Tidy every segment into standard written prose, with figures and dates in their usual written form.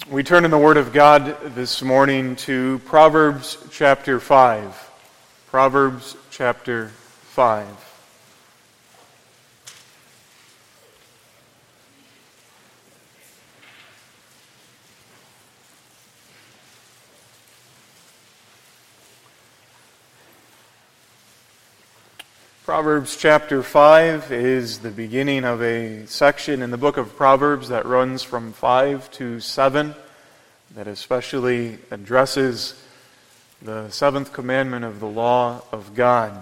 We turn in the Word of God this morning to Proverbs chapter 5. Proverbs chapter 5. Proverbs chapter 5 is the beginning of a section in the book of Proverbs that runs from 5 to 7, that especially addresses the seventh commandment of the law of God.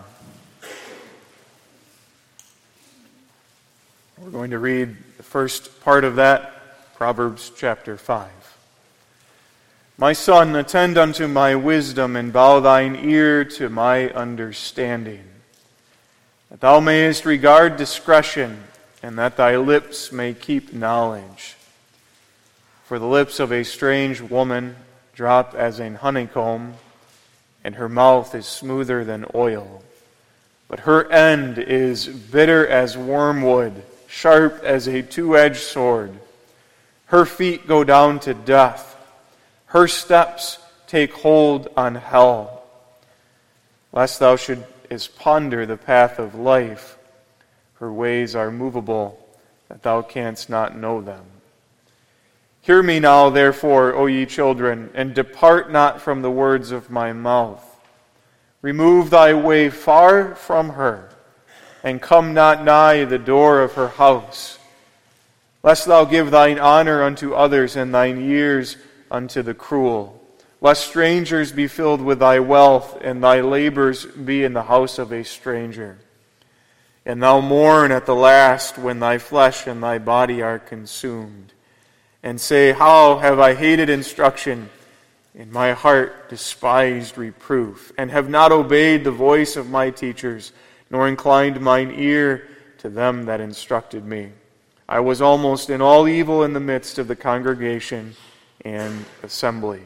We're going to read the first part of that, Proverbs chapter 5. My son, attend unto my wisdom, and bow thine ear to my understanding, that thou mayest regard discretion, and that thy lips may keep knowledge. For the lips of a strange woman drop as an honeycomb, and her mouth is smoother than oil. But her end is bitter as wormwood, sharp as a two-edged sword. Her feet go down to death. Her steps take hold on hell. Lest thou shouldst ponder the path of life, her ways are movable, that thou canst not know them. Hear me now, therefore, O ye children, and depart not from the words of my mouth. Remove thy way far from her, and come not nigh the door of her house, lest thou give thine honor unto others, and thine years unto the cruel. Lest strangers be filled with thy wealth, and thy labors be in the house of a stranger. And thou mourn at the last, when thy flesh and thy body are consumed. And say, How have I hated instruction, and my heart despised reproof, and have not obeyed the voice of my teachers, nor inclined mine ear to them that instructed me. I was almost in all evil in the midst of the congregation and assembly.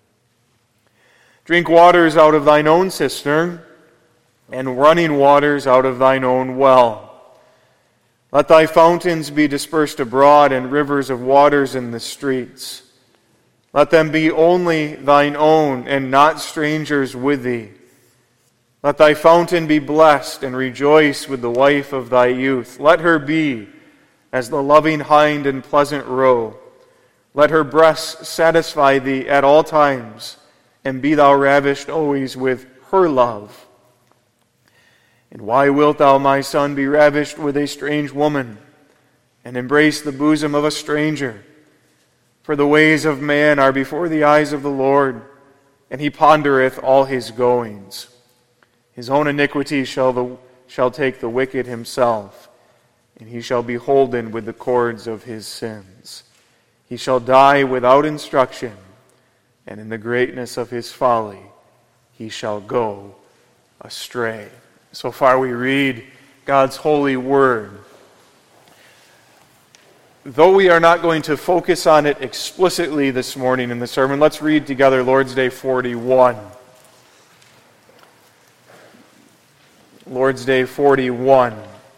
Drink waters out of thine own cistern, and running waters out of thine own well. Let thy fountains be dispersed abroad, and rivers of waters in the streets. Let them be only thine own, and not strangers with thee. Let thy fountain be blessed, and rejoice with the wife of thy youth. Let her be as the loving hind and pleasant roe. Let her breasts satisfy thee at all times, and be thou ravished always with her love. And why wilt thou, my son, be ravished with a strange woman, and embrace the bosom of a stranger? For the ways of man are before the eyes of the Lord, and he pondereth all his goings. His own iniquity shall take the wicked himself, and he shall be holden with the cords of his sins. He shall die without instruction, and in the greatness of his folly he shall go astray. So far we read God's holy word. Though we are not going to focus on it explicitly this morning in the sermon, let's read together Lord's Day 41. Lord's Day 41.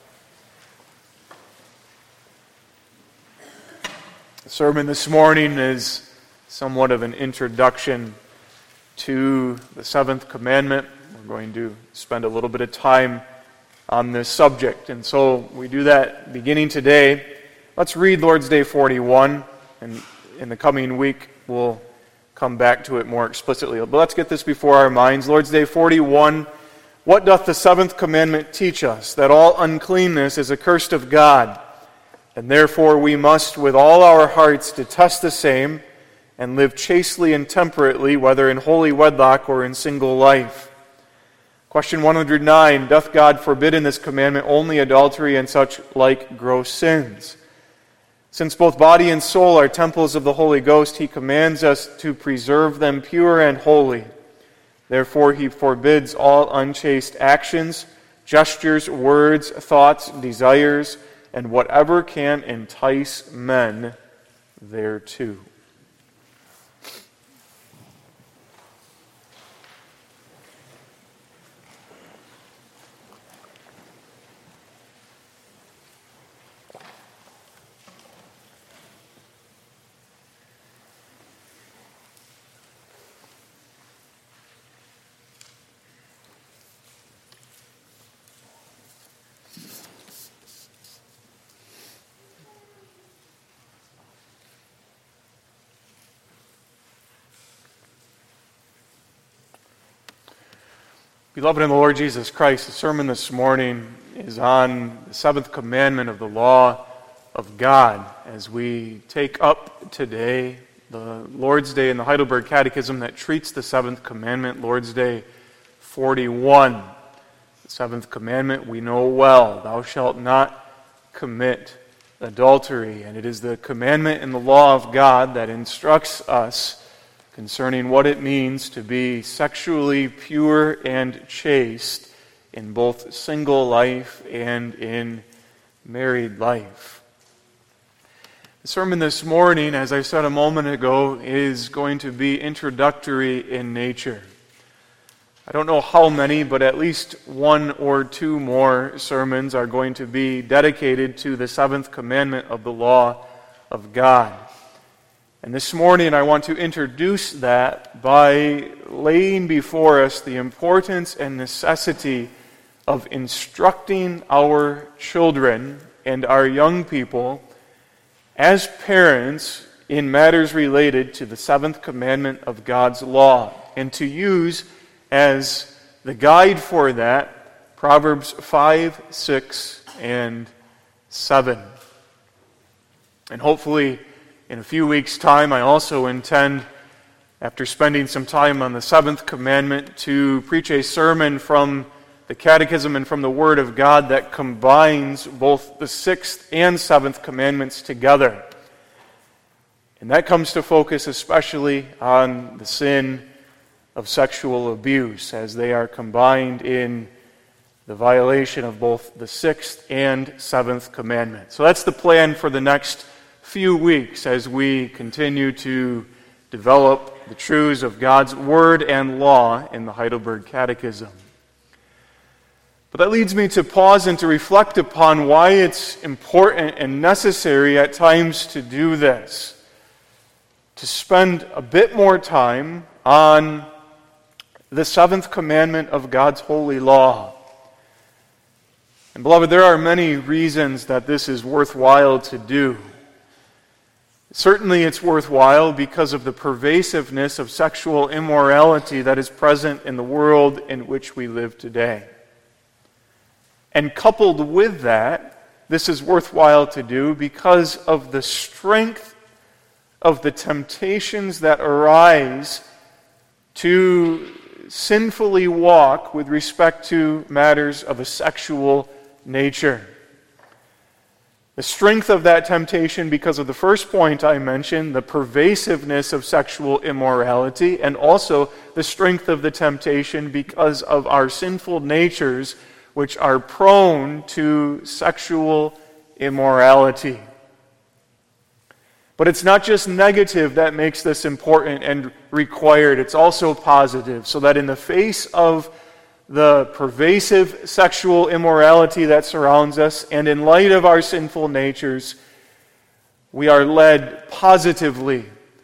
The sermon this morning is somewhat of an introduction to the seventh commandment. We're going to spend a little bit of time on this subject. And so we do that beginning today. Let's read Lord's Day 41, and in the coming week we'll come back to it more explicitly. But let's get this before our minds. Lord's Day 41, what doth the seventh commandment teach us? That all uncleanness is accursed of God, and therefore we must with all our hearts detest the same, and live chastely and temperately, whether in holy wedlock or in single life. Question 109, doth God forbid in this commandment only adultery and such like gross sins? Since both body and soul are temples of the Holy Ghost, he commands us to preserve them pure and holy. Therefore he forbids all unchaste actions, gestures, words, thoughts, desires, and whatever can entice men thereto. Beloved in the Lord Jesus Christ, the sermon this morning is on the seventh commandment of the law of God. As we take up today the Lord's Day in the Heidelberg Catechism that treats the seventh commandment, Lord's Day 41. The seventh commandment we know well, thou shalt not commit adultery. And it is the commandment in the law of God that instructs us concerning what it means to be sexually pure and chaste in both single life and in married life. The sermon this morning, as I said a moment ago, is going to be introductory in nature. I don't know how many, but at least one or two more sermons are going to be dedicated to the seventh commandment of the law of God. And this morning I want to introduce that by laying before us the importance and necessity of instructing our children and our young people as parents in matters related to the seventh commandment of God's law, and to use as the guide for that Proverbs 5, 6, and 7. And hopefully in a few weeks' time, I also intend, after spending some time on the seventh commandment, to preach a sermon from the Catechism and from the Word of God that combines both the sixth and seventh commandments together. And that comes to focus especially on the sin of sexual abuse, as they are combined in the violation of both the sixth and seventh commandment. So that's the plan for the next few weeks as we continue to develop the truths of God's Word and law in the Heidelberg Catechism. But that leads me to pause and to reflect upon why it's important and necessary at times to do this, to spend a bit more time on the seventh commandment of God's holy law. And beloved, there are many reasons that this is worthwhile to do. Certainly it's worthwhile because of the pervasiveness of sexual immorality that is present in the world in which we live today. And coupled with that, this is worthwhile to do because of the strength of the temptations that arise to sinfully walk with respect to matters of a sexual nature. The strength of that temptation because of the first point I mentioned, the pervasiveness of sexual immorality, and also the strength of the temptation because of our sinful natures which are prone to sexual immorality. But it's not just negative that makes this important and required, it's also positive, so that in the face of the pervasive sexual immorality that surrounds us, and in light of our sinful natures, we are led positively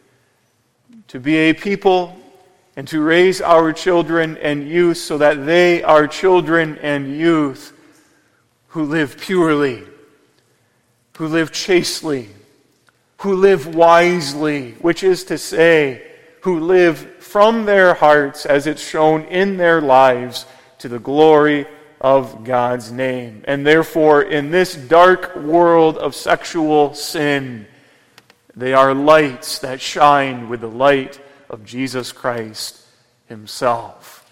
to be a people and to raise our children and youth so that they are children and youth who live purely, who live chastely, who live wisely, which is to say, who live from their hearts as it's shown in their lives to the glory of God's name. And therefore, in this dark world of sexual sin, they are lights that shine with the light of Jesus Christ Himself.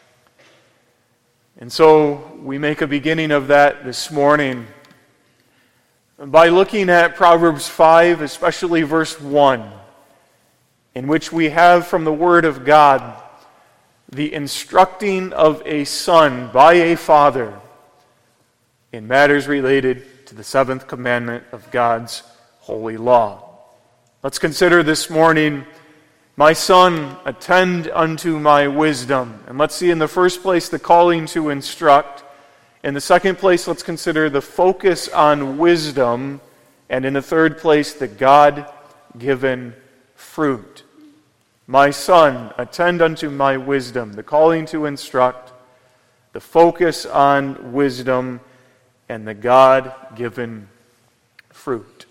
And so we make a beginning of that this morning by looking at Proverbs 5, especially verse 1, in which we have from the Word of God the instructing of a son by a father in matters related to the seventh commandment of God's holy law. Let's consider this morning, my son, attend unto my wisdom. And let's see in the first place the calling to instruct. In the second place, let's consider the focus on wisdom. And in the third place, the God-given fruit. My son, attend unto my wisdom, the calling to instruct, the focus on wisdom, and the God-given fruit.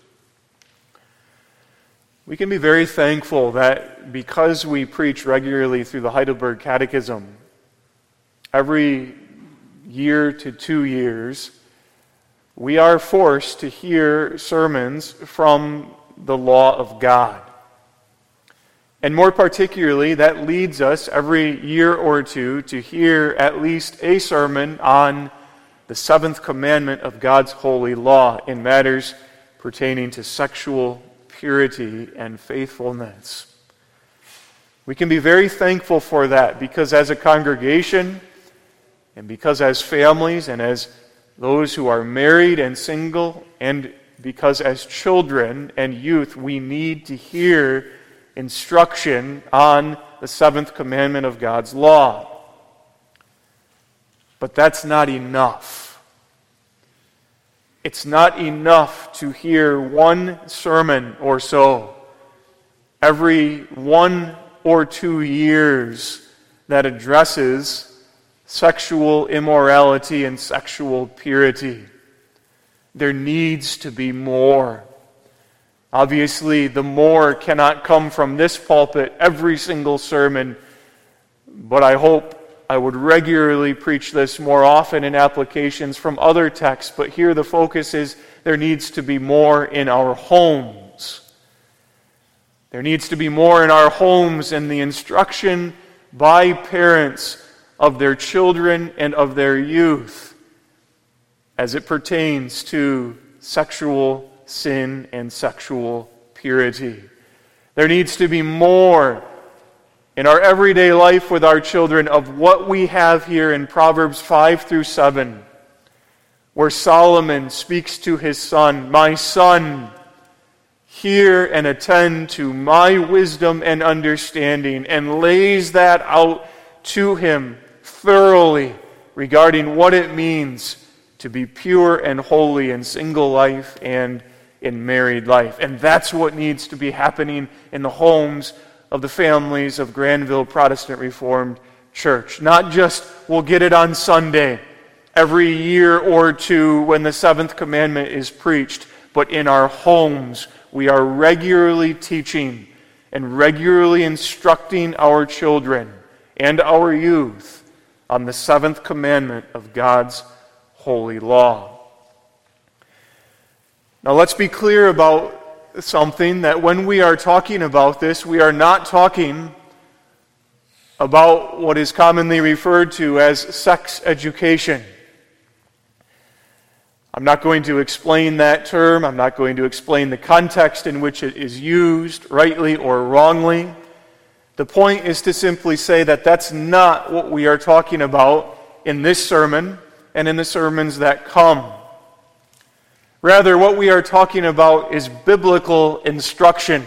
We can be very thankful that because we preach regularly through the Heidelberg Catechism, every year to 2 years, we are forced to hear sermons from the law of God. And more particularly, that leads us every year or two to hear at least a sermon on the seventh commandment of God's holy law in matters pertaining to sexual purity and faithfulness. We can be very thankful for that, because as a congregation, and because as families, and as those who are married and single, and because as children and youth, we need to hear instruction on the seventh commandment of God's law. But that's not enough. It's not enough to hear one sermon or so every 1 or 2 years that addresses sexual immorality and sexual purity. There needs to be more. Obviously, the more cannot come from this pulpit every single sermon, but I hope I would regularly preach this more often in applications from other texts. But here the focus is there needs to be more in our homes. There needs to be more in our homes in the instruction by parents of their children and of their youth as it pertains to sexual sin and sexual purity. There needs to be more in our everyday life with our children of what we have here in Proverbs 5 through 7, where Solomon speaks to his son, "My son, hear and attend to my wisdom and understanding," and lays that out to him thoroughly regarding what it means to be pure and holy in single life and in married life. And that's what needs to be happening in the homes of the families of Granville Protestant Reformed Church. Not just we'll get it on Sunday every year or two when the seventh commandment is preached, but in our homes we are regularly teaching and regularly instructing our children and our youth on the seventh commandment of God's holy law. Now let's be clear about something, that when we are talking about this, we are not talking about what is commonly referred to as sex education. I'm not going to explain that term. I'm not going to explain the context in which it is used, rightly or wrongly. The point is to simply say that that's not what we are talking about in this sermon and in the sermons that come. Rather, what we are talking about is biblical instruction.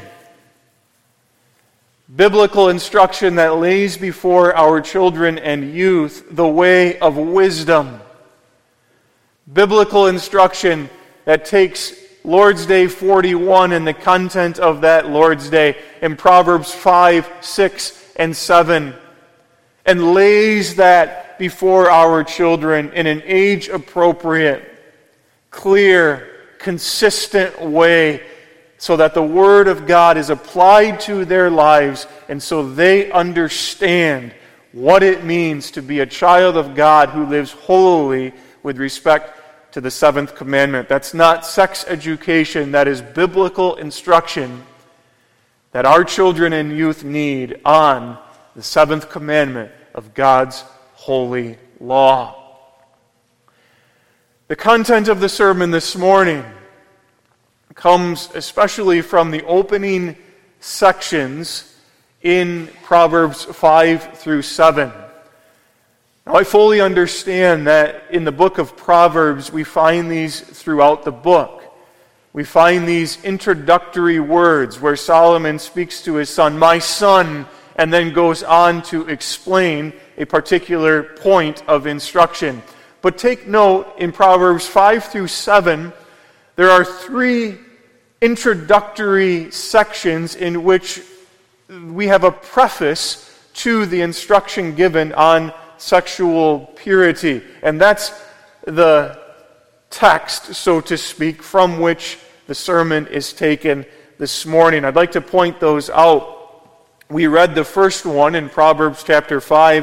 Biblical instruction that lays before our children and youth the way of wisdom. Biblical instruction that takes Lord's Day 41 and the content of that Lord's Day in Proverbs 5, 6, and 7 and lays that before our children in an age-appropriate, clear, consistent way so that the Word of God is applied to their lives and so they understand what it means to be a child of God who lives holily with respect to the seventh commandment. That's not sex education. That is biblical instruction that our children and youth need on the seventh commandment of God's holy law. The content of the sermon this morning comes especially from the opening sections in Proverbs 5 through 7. Now, I fully understand that in the book of Proverbs, we find these throughout the book. We find these introductory words where Solomon speaks to his son, "My son," and then goes on to explain a particular point of instruction. But take note, in Proverbs 5 through 7, there are 3 introductory sections in which we have a preface to the instruction given on sexual purity. And that's the text, so to speak, from which the sermon is taken this morning. I'd like to point those out. We read the first one in Proverbs chapter 5,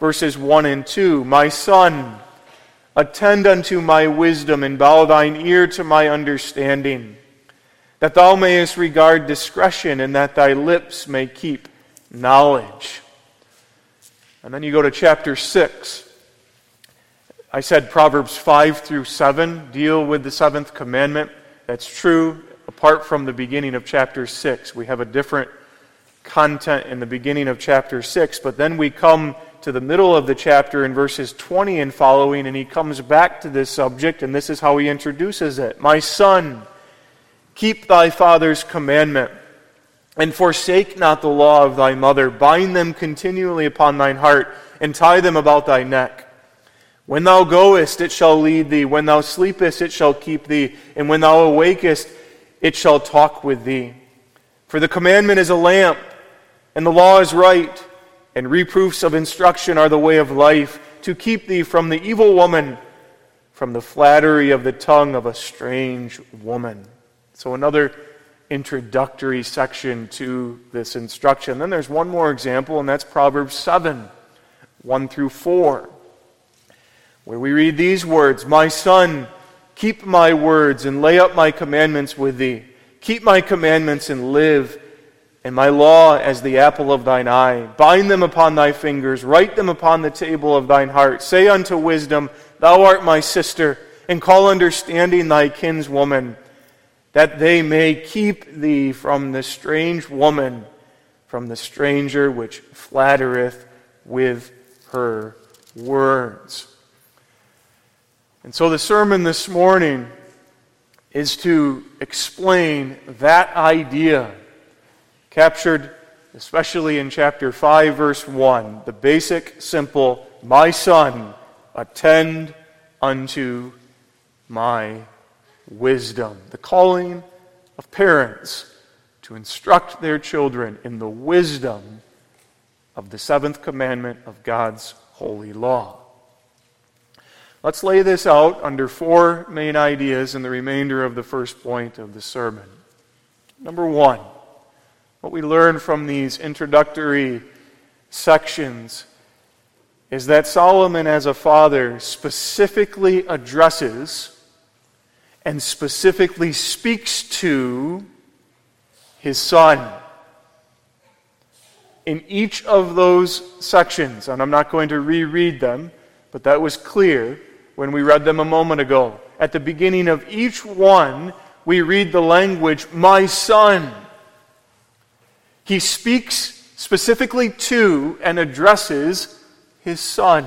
verses 1 and 2. My son, attend unto my wisdom, and bow thine ear to my understanding, that thou mayest regard discretion, and that thy lips may keep knowledge. And then you go to chapter 6. I said Proverbs 5 through 7 deal with the seventh commandment. That's true. Apart from the beginning of chapter 6, we have a different content in the beginning of chapter 6, but then we come to the middle of the chapter in verses 20 and following, and he comes back to this subject, and this is how he introduces it. My son, keep thy father's commandment, and forsake not the law of thy mother. Bind them continually upon thine heart, and tie them about thy neck. When thou goest, it shall lead thee. When thou sleepest, it shall keep thee. And when thou awakest, it shall talk with thee. For the commandment is a lamp, and the law is right, and reproofs of instruction are the way of life, to keep thee from the evil woman, from the flattery of the tongue of a strange woman. So another introductory section to this instruction. Then there's one more example, and that's Proverbs 7, 1 through 4, where we read these words, My son, keep my words, and lay up my commandments with thee. Keep my commandments and live, and my law as the apple of thine eye. Bind them upon thy fingers, write them upon the table of thine heart. Say unto wisdom, Thou art my sister, and call understanding thy kinswoman, that they may keep thee from the strange woman, from the stranger which flattereth with her words. And so the sermon this morning is to explain that idea, captured especially in chapter 5, verse 1, the basic, simple, my son, attend unto my wisdom. The calling of parents to instruct their children in the wisdom of the seventh commandment of God's holy law. Let's lay this out under four main ideas in the remainder of the first point of the sermon. Number one, what we learn from these introductory sections is that Solomon as a father specifically addresses and specifically speaks to his son. In each of those sections, and I'm not going to reread them, but that was clear when we read them a moment ago. At the beginning of each one, we read the language, my son. He speaks specifically to and addresses his son.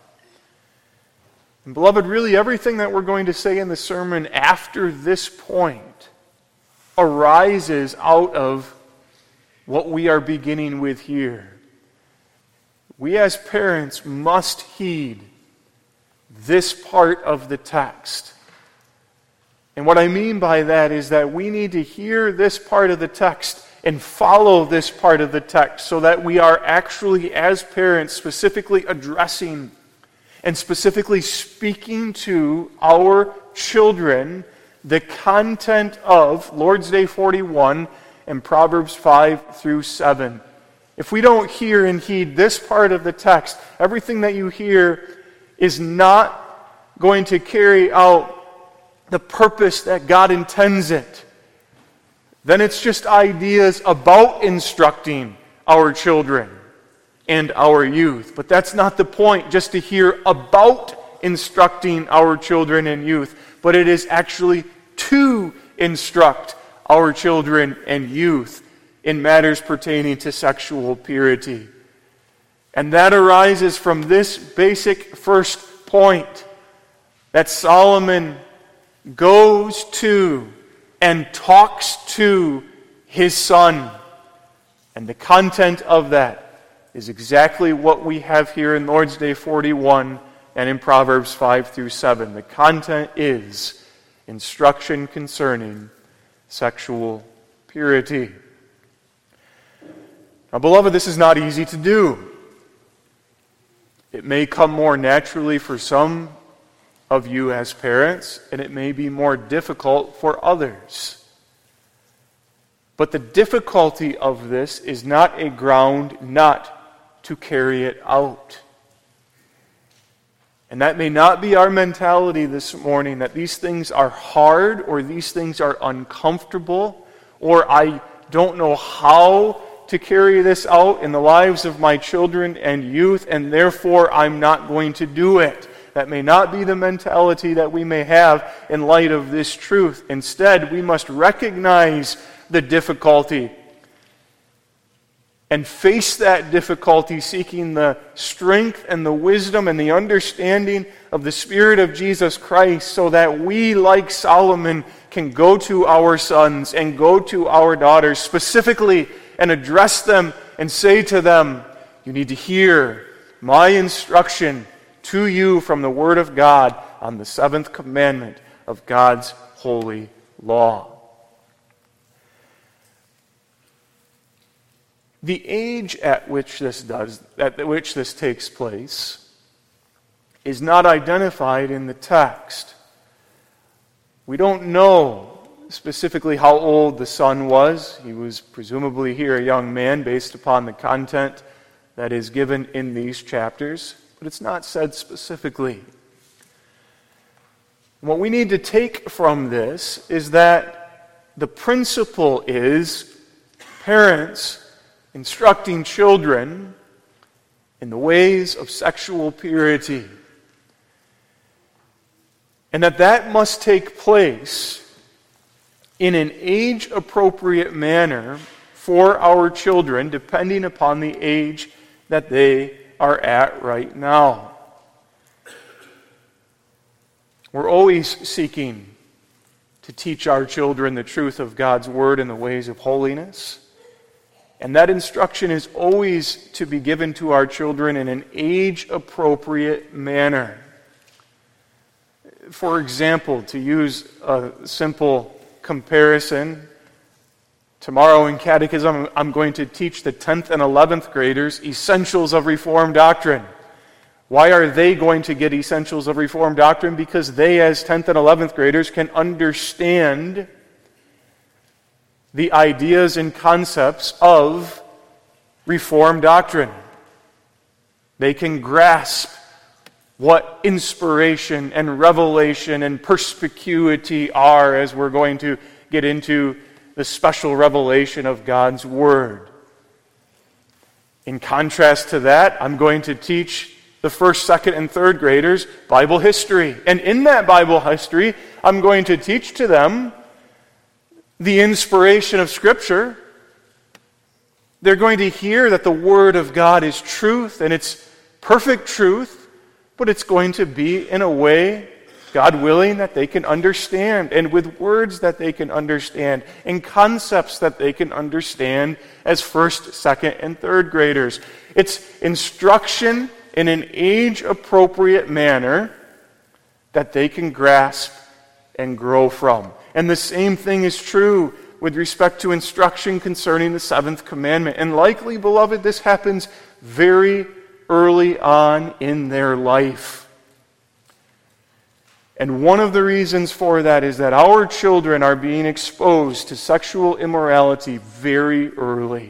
And beloved, really everything that we're going to say in the sermon after this point arises out of what we are beginning with here. We as parents must heed this part of the text. And what I mean by that is that we need to hear this part of the text and follow this part of the text so that we are actually, as parents, specifically addressing and specifically speaking to our children the content of Lord's Day 41 and Proverbs 5 through 7. If we don't hear and heed this part of the text, everything that you hear is not going to carry out the purpose that God intends it. Then it's just ideas about instructing our children and our youth. But that's not the point, just to hear about instructing our children and youth. But it is actually to instruct our children and youth in matters pertaining to sexual purity. And that arises from this basic first point, that Solomon goes to and talks to his son. And the content of that is exactly what we have here in Lord's Day 41 and in Proverbs 5 through 7. The content is instruction concerning sexual purity. Now, beloved, this is not easy to do. It may come more naturally for some of you as parents, and it may be more difficult for others. But the difficulty of this is not a ground not to carry it out. And that may not be our mentality this morning, that these things are hard or these things are uncomfortable, or I don't know how to carry this out in the lives of my children and youth, and therefore I'm not going to do it. That may not be the mentality that we may have in light of this truth. Instead, we must recognize the difficulty and face that difficulty, seeking the strength and the wisdom and the understanding of the Spirit of Jesus Christ, so that we, like Solomon, can go to our sons and go to our daughters specifically and address them and say to them, you need to hear my instruction to you from the Word of God on the seventh commandment of God's holy law. The age at which this takes place is not identified in the text. We don't know specifically how old the son was. He was presumably here a young man based upon the content that is given in these chapters, but it's not said specifically. What we need to take from this is that the principle is parents instructing children in the ways of sexual purity. And that must take place in an age-appropriate manner for our children, depending upon the age that they are at right now. We're always seeking to teach our children the truth of God's Word and the ways of holiness. And that instruction is always to be given to our children in an age-appropriate manner. For example, to use a simple comparison, tomorrow in Catechism I'm going to teach the 10th and 11th graders essentials of Reformed doctrine. Why are they going to get essentials of Reformed doctrine? Because they, as 10th and 11th graders, can understand the ideas and concepts of Reformed doctrine. They can grasp what inspiration and revelation and perspicuity are, as we're going to get into the special revelation of God's Word. In contrast to that, I'm going to teach the first, second, and third graders Bible history. And in that Bible history, I'm going to teach to them the inspiration of Scripture. They're going to hear that the Word of God is truth, and it's perfect truth, but it's going to be in a way, God willing, that they can understand, and with words that they can understand, and concepts that they can understand as first, second, and third graders. It's instruction in an age-appropriate manner that they can grasp and grow from. And the same thing is true with respect to instruction concerning the seventh commandment. And likely, beloved, this happens very early on in their life. And one of the reasons for that is that our children are being exposed to sexual immorality very early.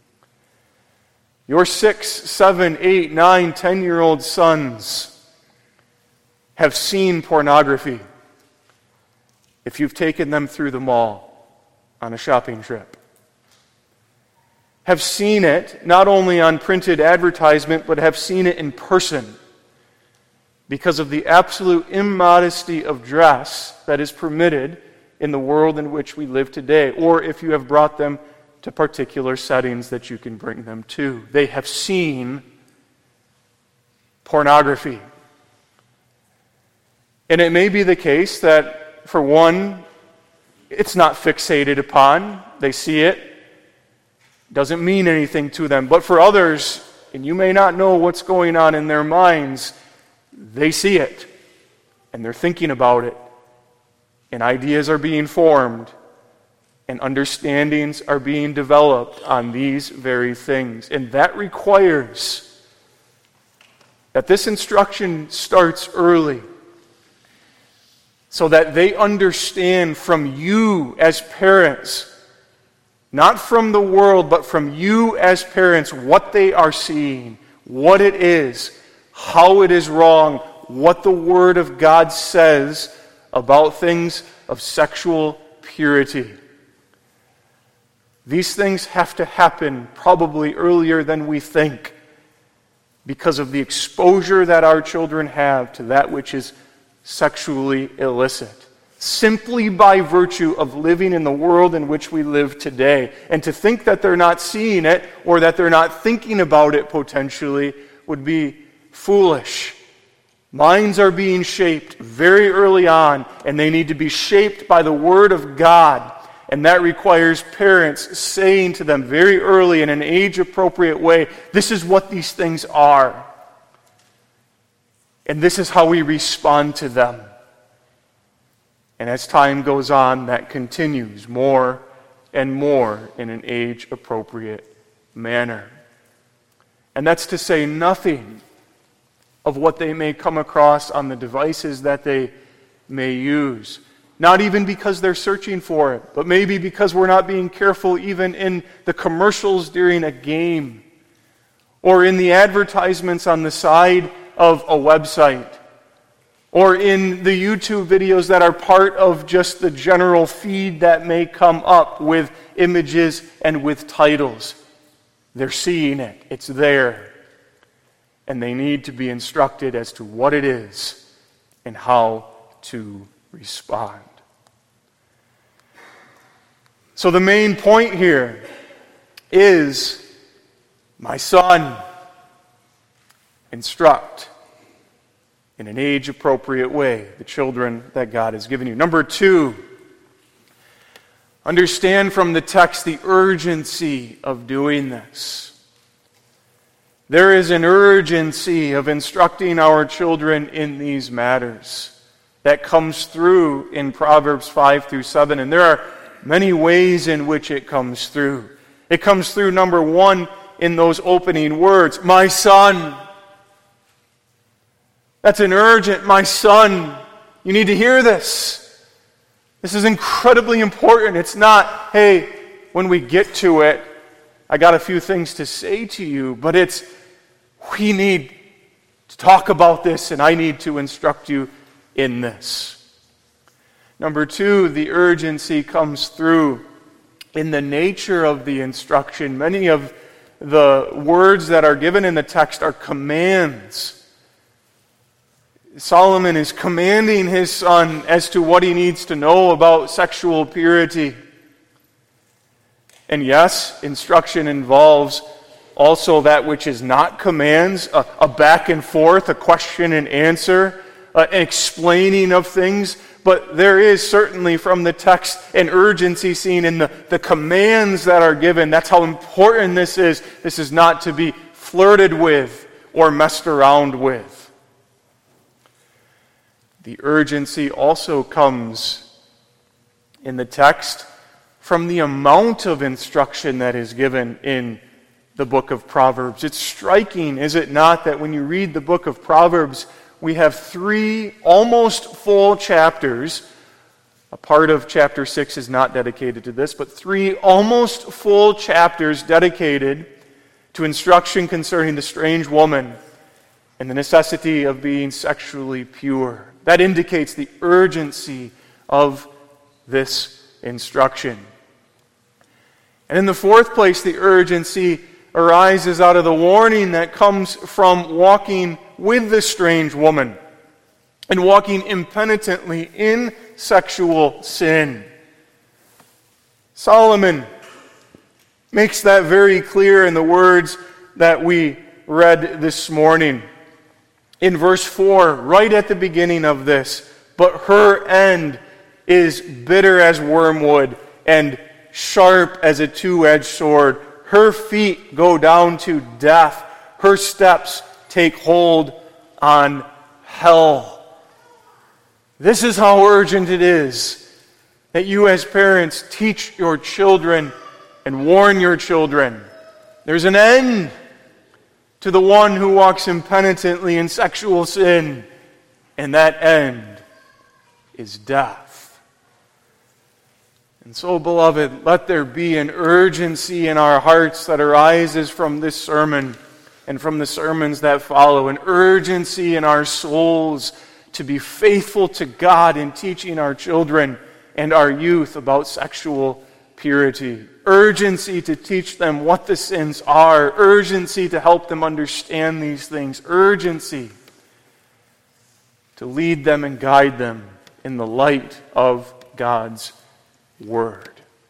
Your 6, 7, 8, 9, 10-year-old sons have seen pornography if you've taken them through the mall on a shopping trip. Have seen it not only on printed advertisement, but have seen it in person because of the absolute immodesty of dress that is permitted in the world in which we live today, or if you have brought them to particular settings that you can bring them to. They have seen pornography. And it may be the case that, for one, it's not fixated upon. They see it. Doesn't mean anything to them. But for others, and you may not know what's going on in their minds, they see it. And they're thinking about it. And ideas are being formed. And understandings are being developed on these very things. And that requires that this instruction starts early, so that they understand from you as parents, not from the world, but from you as parents, what they are seeing, what it is, how it is wrong, what the Word of God says about things of sexual purity. These things have to happen probably earlier than we think because of the exposure that our children have to that which is sexually illicit, simply by virtue of living in the world in which we live today. And to think that they're not seeing it or that they're not thinking about it potentially would be foolish. Minds are being shaped very early on, and they need to be shaped by the Word of God. And that requires parents saying to them very early in an age-appropriate way, this is what these things are. And this is how we respond to them. And as time goes on, that continues more and more in an age-appropriate manner. And that's to say nothing of what they may come across on the devices that they may use. Not even because they're searching for it, but maybe because we're not being careful even in the commercials during a game or in the advertisements on the side of a website or in the YouTube videos that are part of just the general feed that may come up with images and with titles. They're seeing it. It's there. And they need to be instructed as to what it is and how to respond. So the main point here is, my son, instruct in an age-appropriate way the children that God has given you. Number 2, understand from the text the urgency of doing this. There is an urgency of instructing our children in these matters that comes through in Proverbs 5 through 7, and there are many ways in which it comes through. It comes through, number 1, in those opening words, my son. That's an urgent, my son. You need to hear this. This is incredibly important. It's not, hey, when we get to it, I got a few things to say to you, but it's, we need to talk about this and I need to instruct you in this. Number 2, the urgency comes through in the nature of the instruction. Many of the words that are given in the text are commands. Solomon is commanding his son as to what he needs to know about sexual purity. And yes, instruction involves also that which is not commands, a back and forth, a question and answer, an explaining of things. But there is certainly from the text an urgency seen in the commands that are given. That's how important this is. This is not to be flirted with or messed around with. The urgency also comes in the text from the amount of instruction that is given in the book of Proverbs. It's striking, is it not, that when you read the book of Proverbs, we have 3 almost full chapters. A part of chapter 6 is not dedicated to this, but 3 almost full chapters dedicated to instruction concerning the strange woman and the necessity of being sexually pure. That indicates the urgency of this instruction. And in the 4th place, the urgency arises out of the warning that comes from walking with the strange woman and walking impenitently in sexual sin. Solomon makes that very clear in the words that we read this morning. In verse 4, right at the beginning of this, but her end is bitter as wormwood and sharp as a two-edged sword. Her feet go down to death. Her steps take hold on hell. This is how urgent it is that you as parents teach your children and warn your children. There's an end to the one who walks impenitently in sexual sin, and that end is death. And so, beloved, let there be an urgency in our hearts that arises from this sermon and from the sermons that follow, an urgency in our souls to be faithful to God in teaching our children and our youth about sexual purity. Urgency to teach them what the sins are. Urgency to help them understand these things. Urgency to lead them and guide them in the light of God's Word.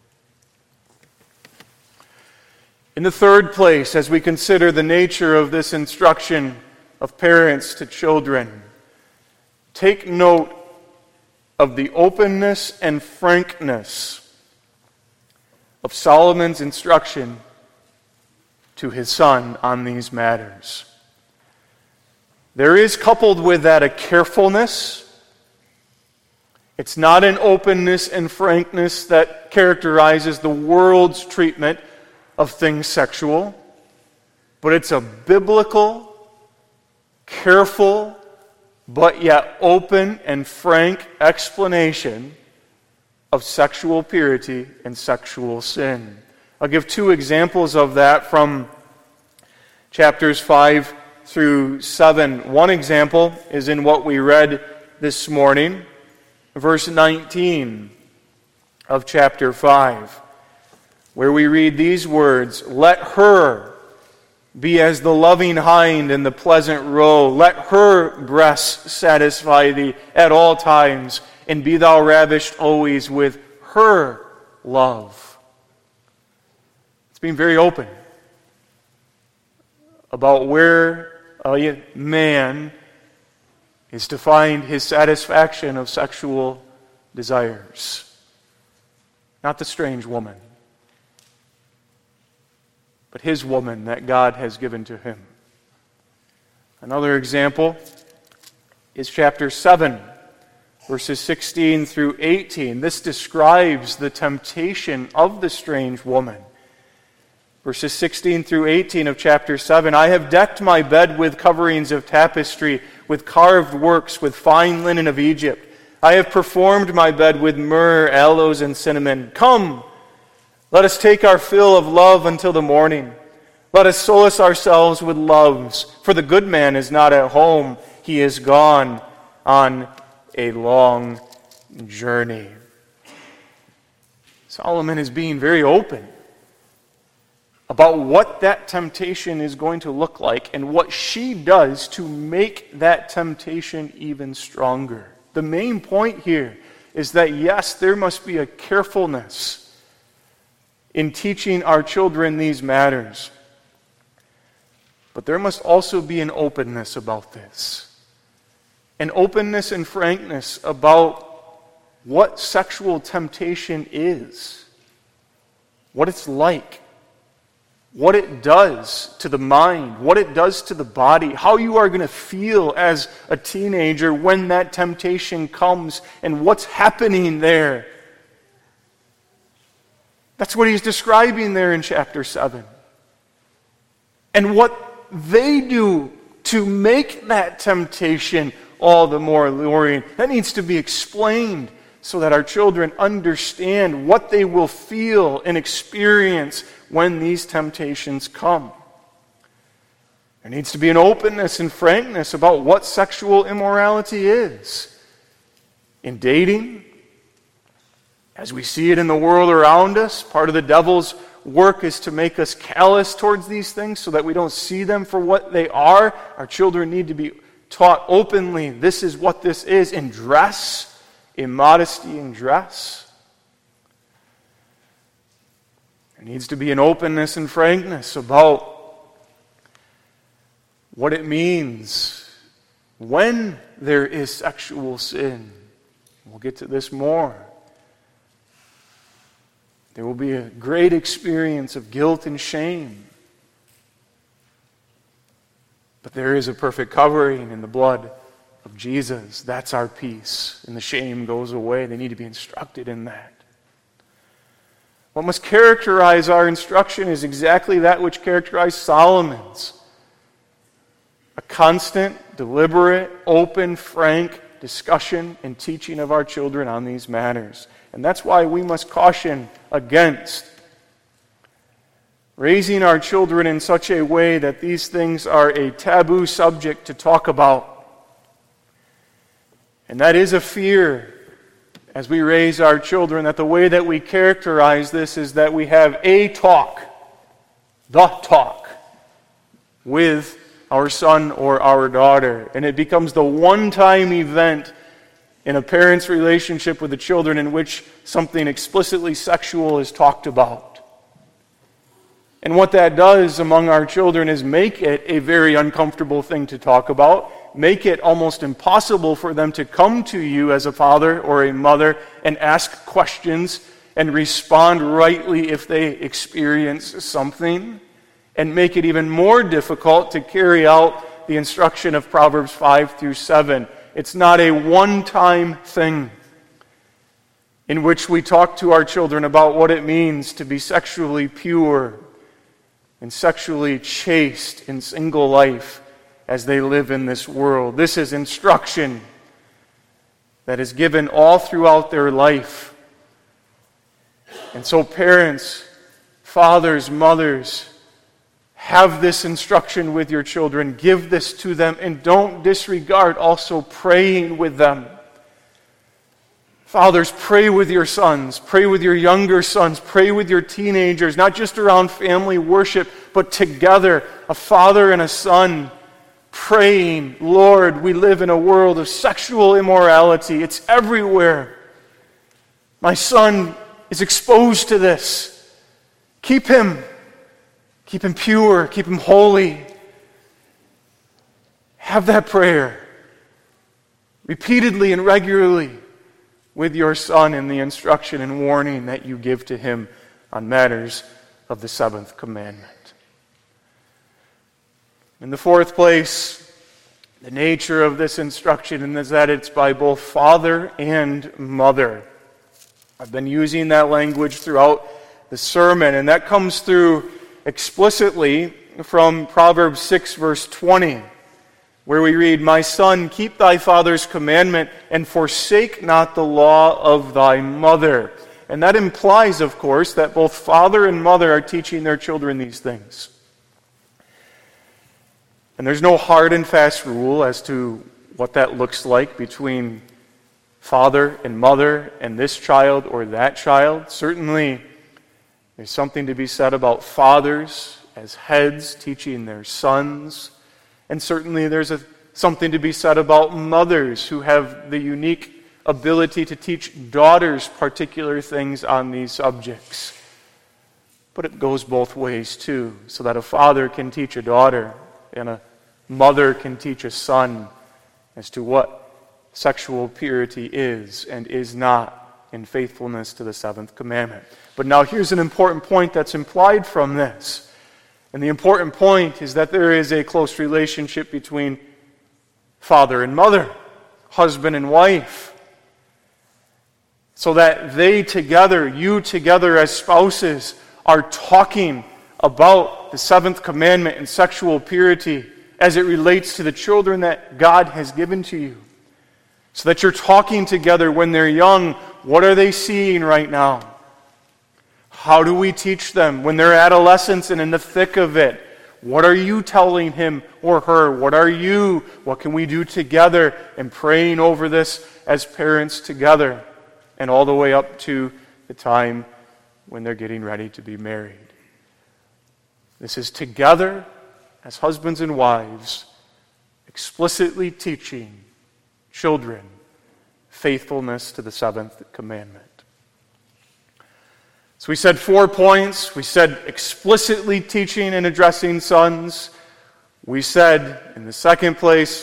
In the third place, as we consider the nature of this instruction of parents to children, take note of the openness and frankness of Solomon's instruction to his son on these matters. There is coupled with that a carefulness. It's not an openness and frankness that characterizes the world's treatment of things sexual, but it's a biblical, careful, but yet open and frank explanation of sexual purity and sexual sin. I'll give two examples of that from chapters 5 through 7. One example is in what we read this morning, verse 19 of chapter 5, where we read these words, "Let her be as the loving hind and the pleasant roe. Let her breasts satisfy thee at all times, and be thou ravished always with her love." It's being very open about where a man is to find his satisfaction of sexual desires. Not the strange woman, but his woman that God has given to him. Another example is chapter 7, verses 16 through 18. This describes the temptation of the strange woman. Verses 16 through 18 of chapter 7, "I have decked my bed with coverings of tapestry, with carved works, with fine linen of Egypt. I have performed my bed with myrrh, aloes, and cinnamon. Come, let us take our fill of love until the morning. Let us solace ourselves with loves. For the good man is not at home. He is gone on a long journey." Solomon is being very open about what that temptation is going to look like and what she does to make that temptation even stronger. The main point here is that, yes, there must be a carefulness in teaching our children these matters, but there must also be an openness about this. An openness and frankness about what sexual temptation is, what it's like, what it does to the mind, what it does to the body, how you are going to feel as a teenager when that temptation comes, and what's happening there. That's what he's describing there in chapter 7. And what they do to make that temptation all the more alluring. That needs to be explained so that our children understand what they will feel and experience when these temptations come. There needs to be an openness and frankness about what sexual immorality is. In dating, as we see it in the world around us, part of the devil's work is to make us callous towards these things so that we don't see them for what they are. Our children need to be taught openly, this is what this is, in dress, immodesty in dress. There needs to be an openness and frankness about what it means when there is sexual sin. We'll get to this more. There will be a great experience of guilt and shame. But there is a perfect covering in the blood of Jesus. That's our peace. And the shame goes away. They need to be instructed in that. What must characterize our instruction is exactly that which characterized Solomon's. A constant, deliberate, open, frank discussion and teaching of our children on these matters. And that's why we must caution against raising our children in such a way that these things are a taboo subject to talk about. And that is a fear as we raise our children, that the way that we characterize this is that we have a talk, the talk, with our son or our daughter. And it becomes the one-time event in a parent's relationship with the children in which something explicitly sexual is talked about. And what that does among our children is make it a very uncomfortable thing to talk about, make it almost impossible for them to come to you as a father or a mother and ask questions and respond rightly if they experience something, and make it even more difficult to carry out the instruction of Proverbs 5 through 7. It's not a one-time thing in which we talk to our children about what it means to be sexually pure and sexually chaste in single life as they live in this world. This is instruction that is given all throughout their life. And so parents, fathers, mothers, have this instruction with your children. Give this to them, and don't disregard also praying with them. Fathers, pray with your sons. Pray with your younger sons. Pray with your teenagers, not just around family worship, but together, a father and a son, praying, Lord, we live in a world of sexual immorality. It's everywhere. My son is exposed to this. Keep him pure, keep him holy. Have that prayer repeatedly and regularly with your son in the instruction and warning that you give to him on matters of the seventh commandment. In the fourth place, the nature of this instruction is that it's by both father and mother. I've been using that language throughout the sermon, and that comes through explicitly from Proverbs 6, verse 20, where we read, My son, keep thy father's commandment, and forsake not the law of thy mother. And that implies, of course, that both father and mother are teaching their children these things. And there's no hard and fast rule as to what that looks like between father and mother and this child or that child. Certainly, there's something to be said about fathers as heads teaching their sons. And certainly there's something to be said about mothers who have the unique ability to teach daughters particular things on these subjects. But it goes both ways too, so that a father can teach a daughter and a mother can teach a son as to what sexual purity is and is not in faithfulness to the seventh commandment. But now here's an important point that's implied from this. And the important point is that there is a close relationship between father and mother, husband and wife, so that they together, you together as spouses, are talking about the seventh commandment and sexual purity as it relates to the children that God has given to you. So that you're talking together when they're young. What are they seeing right now? How do we teach them when they're adolescents and in the thick of it? What are you telling him or her? What can we do together? And praying over this as parents together, and all the way up to the time when they're getting ready to be married. This is together as husbands and wives, explicitly teaching children faithfulness to the seventh commandment. So we said 4 points. We said explicitly teaching and addressing sons. We said, in the second place,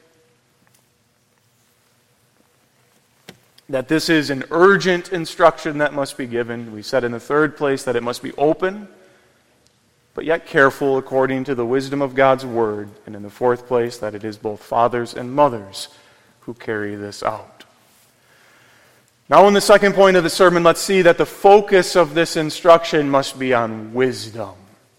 that this is an urgent instruction that must be given. We said in the third place that it must be open, but yet careful according to the wisdom of God's word. And in the fourth place, that it is both fathers and mothers who carry this out. Now in the second point of the sermon, let's see that the focus of this instruction must be on wisdom.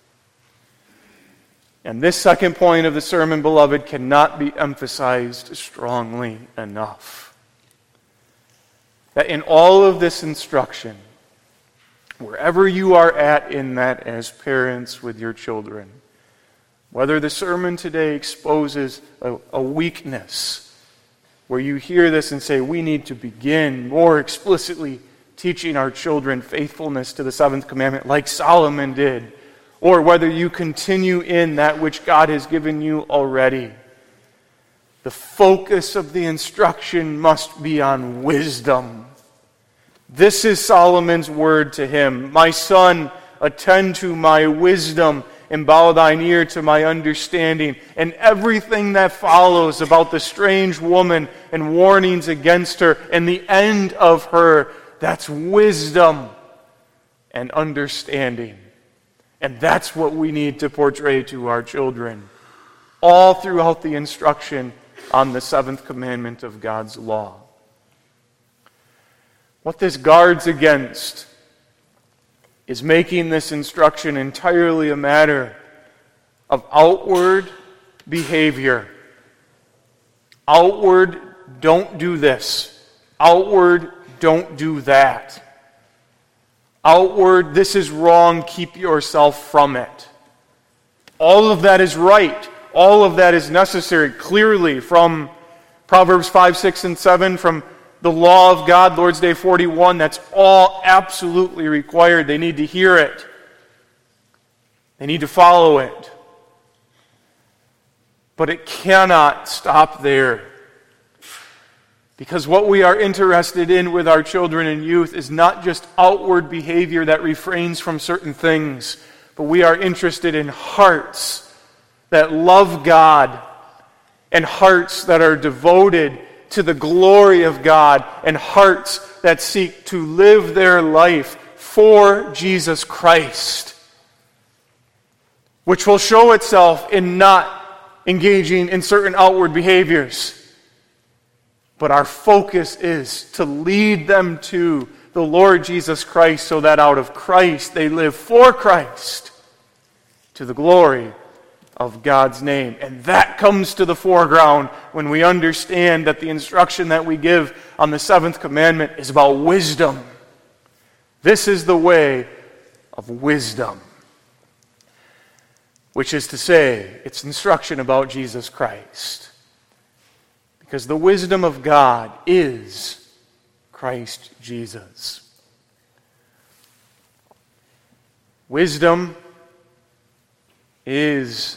And this second point of the sermon, beloved, cannot be emphasized strongly enough. That in all of this instruction, wherever you are at in that as parents with your children, whether the sermon today exposes a weakness where you hear this and say, we need to begin more explicitly teaching our children faithfulness to the seventh commandment like Solomon did, or whether you continue in that which God has given you already, the focus of the instruction must be on wisdom. This is Solomon's word to him. My son, attend to my wisdom and bow thine ear to my understanding. And everything that follows about the strange woman and warnings against her and the end of her, that's wisdom and understanding. And that's what we need to portray to our children all throughout the instruction on the seventh commandment of God's law. What this guards against is making this instruction entirely a matter of outward behavior. Outward, don't do this. Outward, don't do that. Outward, this is wrong, keep yourself from it. All of that is right. All of that is necessary, clearly from Proverbs 5, 6, and 7, from the law of God, Lord's Day 41, that's all absolutely required. They need to hear it. They need to follow it. But it cannot stop there. Because what we are interested in with our children and youth is not just outward behavior that refrains from certain things, but we are interested in hearts that love God and hearts that are devoted to the glory of God and hearts that seek to live their life for Jesus Christ, which will show itself in not engaging in certain outward behaviors. But our focus is to lead them to the Lord Jesus Christ so that out of Christ they live for Christ to the glory of God's name. And that comes to the foreground when we understand that the instruction that we give on the seventh commandment is about wisdom. This is the way of wisdom, which is to say, it's instruction about Jesus Christ. Because the wisdom of God is Christ Jesus. Wisdom is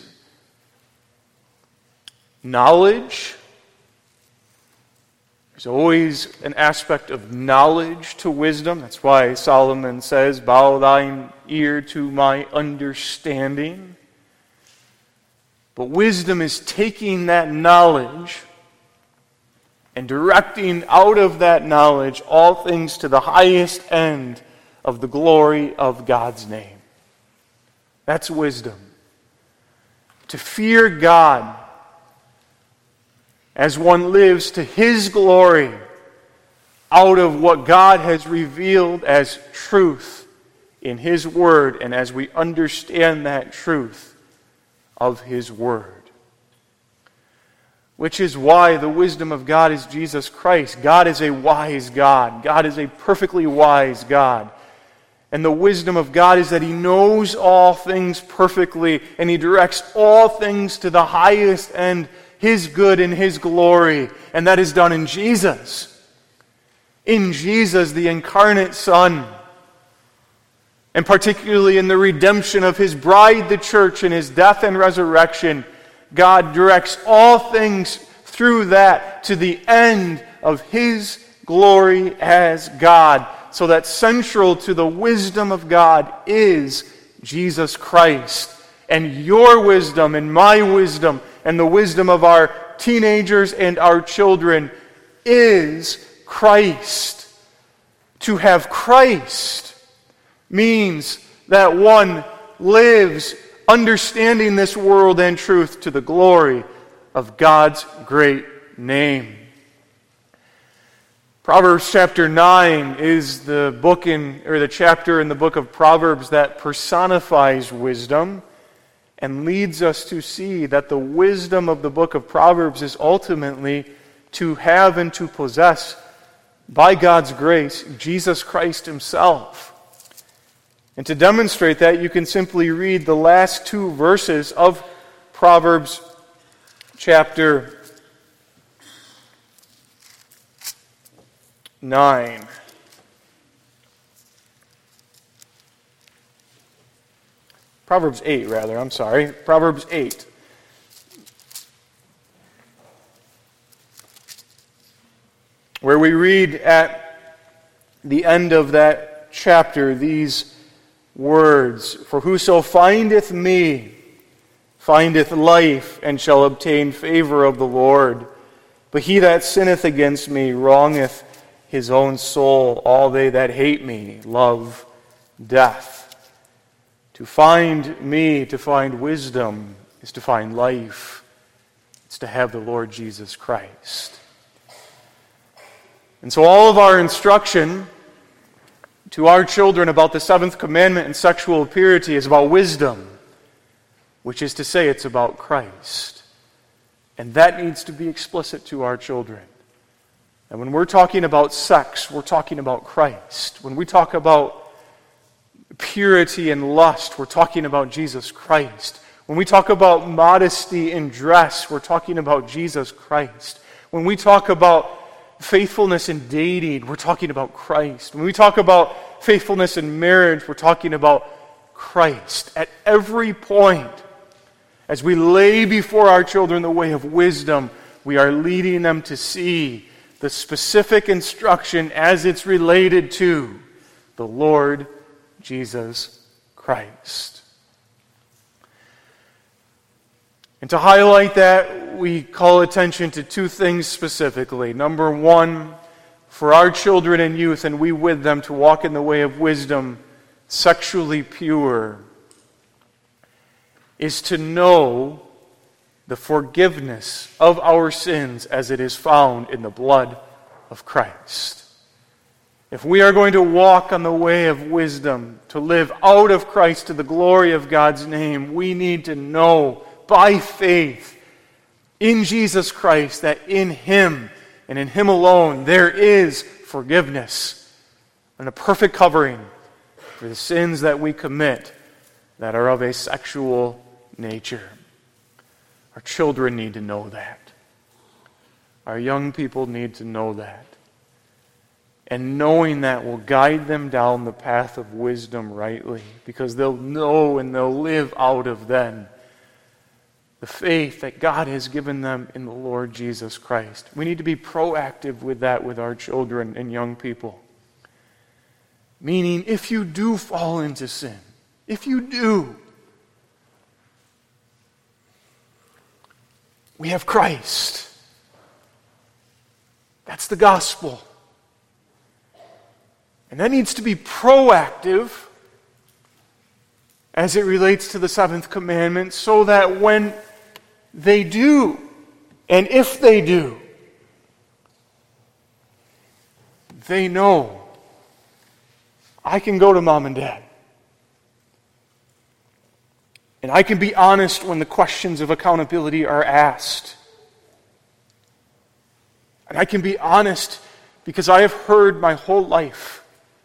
knowledge. There's always an aspect of knowledge to wisdom. That's why Solomon says, bow thine ear to my understanding. But wisdom is taking that knowledge and directing out of that knowledge all things to the highest end of the glory of God's name. That's wisdom. To fear God as one lives to His glory out of what God has revealed as truth in His Word, and as we understand that truth of His Word. Which is why the wisdom of God is Jesus Christ. God is a wise God. God is a perfectly wise God. And the wisdom of God is that He knows all things perfectly, and He directs all things to the highest end, His good and His glory. And that is done in Jesus. In Jesus, the incarnate Son. And particularly in the redemption of His bride, the church, and His death and resurrection, God directs all things through that to the end of His glory as God. So that central to the wisdom of God is Jesus Christ. And your wisdom and my wisdom and the wisdom of our teenagers and our children is Christ. To have Christ means that one lives understanding this world and truth to the glory of God's great name. Proverbs chapter 9 is the chapter in the book of Proverbs that personifies wisdom and leads us to see that the wisdom of the book of Proverbs is ultimately to have and to possess, by God's grace, Jesus Christ Himself. And to demonstrate that, you can simply read the last two verses of Proverbs chapter 9. Proverbs 8, rather, I'm sorry. Proverbs 8. Where we read at the end of that chapter these words, "For whoso findeth me findeth life, and shall obtain favor of the Lord. But he that sinneth against me wrongeth his own soul. All they that hate me love death." To find me, to find wisdom, is to find life. It's to have the Lord Jesus Christ. And so all of our instruction to our children about the seventh commandment and sexual purity is about wisdom, which is to say it's about Christ. And that needs to be explicit to our children. And when we're talking about sex, we're talking about Christ. When we talk about purity and lust, we're talking about Jesus Christ. When we talk about modesty in dress, we're talking about Jesus Christ. When we talk about faithfulness in dating, we're talking about Christ. When we talk about faithfulness in marriage, we're talking about Christ. At every point, as we lay before our children the way of wisdom, we are leading them to see the specific instruction as it's related to the Lord Jesus Christ. And to highlight that, we call attention to two things specifically. Number one, for our children and youth, and we with them, to walk in the way of wisdom, sexually pure, is to know the forgiveness of our sins as it is found in the blood of Christ. If we are going to walk on the way of wisdom, to live out of Christ to the glory of God's name, we need to know by faith in Jesus Christ that in Him and in Him alone there is forgiveness and a perfect covering for the sins that we commit that are of a sexual nature. Our children need to know that. Our young people need to know that. And knowing that will guide them down the path of wisdom rightly, because they'll know and they'll live out of then the faith that God has given them in the Lord Jesus Christ. We need to be proactive with that with our children and young people. Meaning, if you do fall into sin, if you do, we have Christ. That's the gospel. And that needs to be proactive as it relates to the seventh commandment, so that when they do, and if they do, they know, I can go to mom and dad. And I can be honest when the questions of accountability are asked. And I can be honest because I have heard my whole life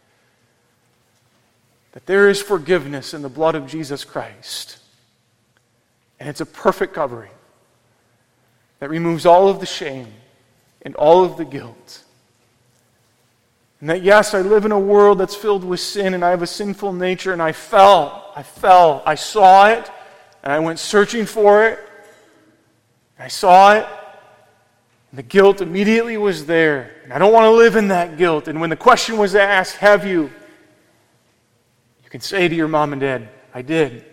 that there is forgiveness in the blood of Jesus Christ. And it's a perfect covering that removes all of the shame and all of the guilt. And that, yes, I live in a world that's filled with sin, and I have a sinful nature, and I fell, I saw it, and I went searching for it, and I saw it, and the guilt immediately was there, and I don't want to live in that guilt. And when the question was asked, have you? You can say to your mom and dad, I did.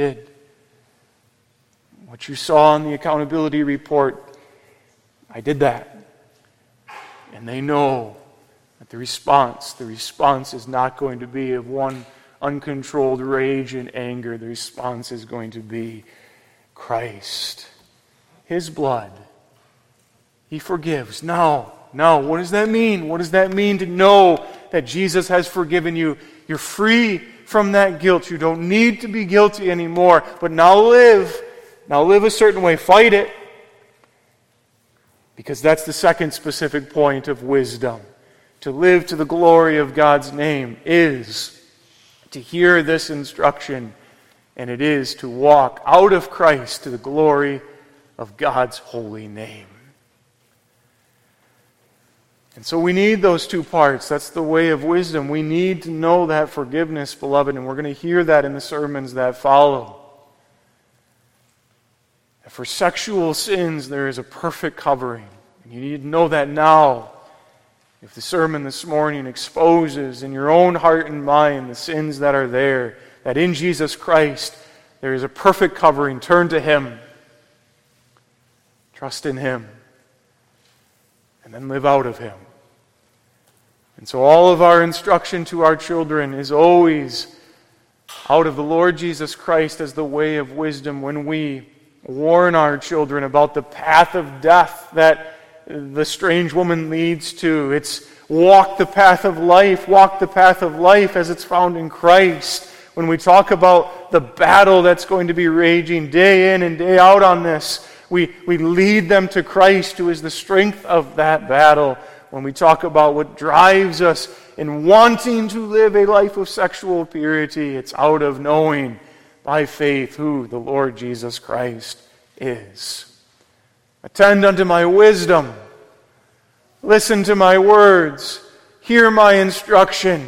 What you saw in the accountability report, I did that. And they know that the response is not going to be of one uncontrolled rage and anger. The response is going to be Christ. His blood. He forgives. Now, what does that mean? What does that mean to know that Jesus has forgiven you? You're free from that guilt. You don't need to be guilty anymore. But now live a certain way. Fight it. Because that's the second specific point of wisdom. To live to the glory of God's name is to hear this instruction, and it is to walk out of Christ to the glory of God's holy name. And so we need those two parts. That's the way of wisdom. We need to know that forgiveness, beloved, and we're going to hear that in the sermons that follow. For sexual sins, there is a perfect covering. And you need to know that now. If the sermon this morning exposes in your own heart and mind the sins that are there, that in Jesus Christ there is a perfect covering, turn to Him. Trust in Him. And then live out of Him. And so all of our instruction to our children is always out of the Lord Jesus Christ as the way of wisdom when we warn our children about the path of death that the strange woman leads to. It's walk the path of life as it's found in Christ. When we talk about the battle that's going to be raging day in and day out on this, we lead them to Christ, who is the strength of that battle. When we talk about what drives us in wanting to live a life of sexual purity, it's out of knowing by faith who the Lord Jesus Christ is. Attend unto my wisdom. Listen to my words. Hear my instruction.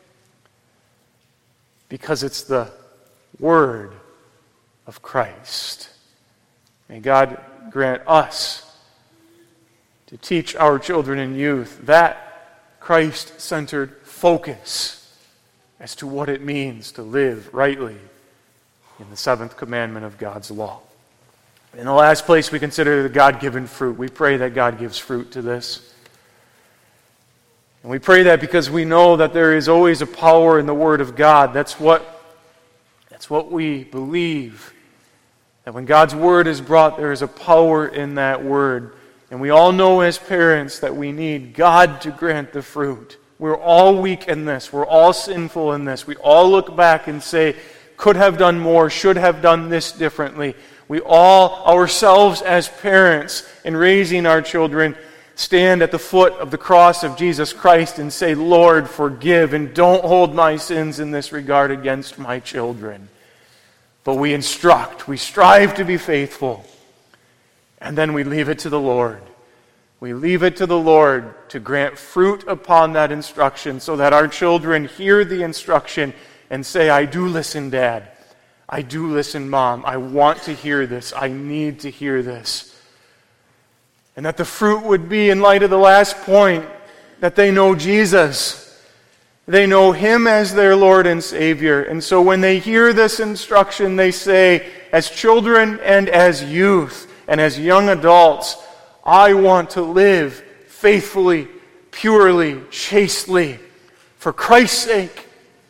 Because it's the word of Christ. May God grant us to teach our children and youth that Christ-centered focus as to what it means to live rightly in the seventh commandment of God's law. In the last place, we consider the God-given fruit. We pray that God gives fruit to this. And we pray that because we know that there is always a power in the Word of God. That's what we believe. That when God's Word is brought, there is a power in that Word. And we all know as parents that we need God to grant the fruit. We're all weak in this. We're all sinful in this. We all look back and say, could have done more, should have done this differently. We all, ourselves as parents, in raising our children, stand at the foot of the cross of Jesus Christ and say, Lord, forgive, and don't hold my sins in this regard against my children. But we instruct, we strive to be faithful, and then we leave it to the Lord. We leave it to the Lord to grant fruit upon that instruction so that our children hear the instruction and say, I do listen, Dad. I do listen, Mom. I want to hear this. I need to hear this. And that the fruit would be, in light of the last point, that they know Jesus. They know Him as their Lord and Savior. And so when they hear this instruction, they say, as children and as youth and as young adults, I want to live faithfully, purely, chastely, for Christ's sake,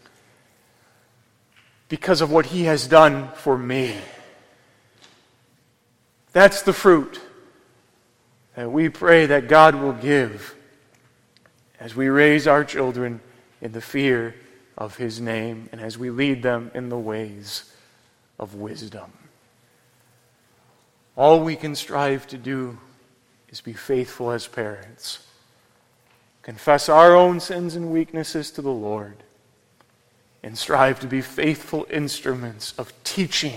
because of what He has done for me. That's the fruit that we pray that God will give as we raise our children in the fear of His name and as we lead them in the ways of wisdom. All we can strive to do is be faithful as parents. Confess our own sins and weaknesses to the Lord and strive to be faithful instruments of teaching,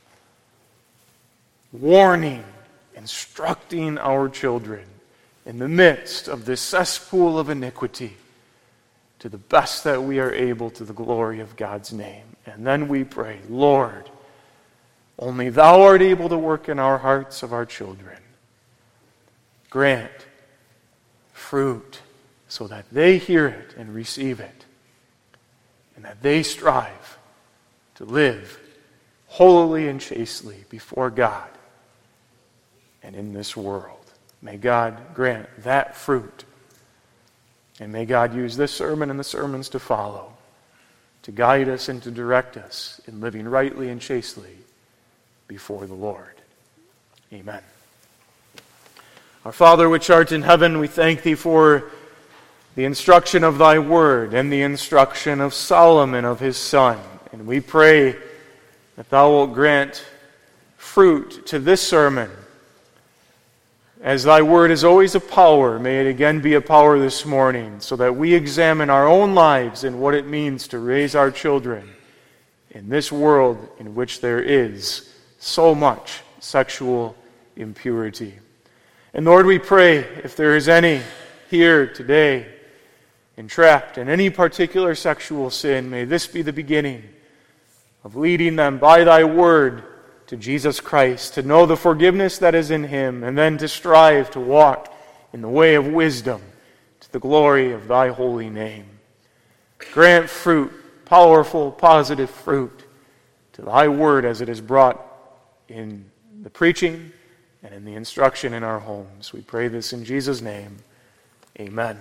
warning, instructing our children in the midst of this cesspool of iniquity to the best that we are able to the glory of God's name. And then we pray, Lord, only Thou art able to work in our hearts of our children. Grant fruit so that they hear it and receive it, and that they strive to live holily and chastely before God and in this world. May God grant that fruit. And may God use this sermon and the sermons to follow to guide us and to direct us in living rightly and chastely before the Lord. Amen. Our Father which art in heaven, we thank Thee for the instruction of Thy word and the instruction of Solomon, of his son. And we pray that Thou wilt grant fruit to this sermon as thy word is always a power, may it again be a power this morning, so that we examine our own lives and what it means to raise our children in this world in which there is so much sexual impurity. And Lord, we pray, if there is any here today entrapped in any particular sexual sin, may this be the beginning of leading them by thy word to Jesus Christ, to know the forgiveness that is in him, and then to strive to walk in the way of wisdom to the glory of thy holy name. Grant fruit, powerful, positive fruit, to thy word as it is brought in the preaching and in the instruction in our homes. We pray this in Jesus' name. Amen.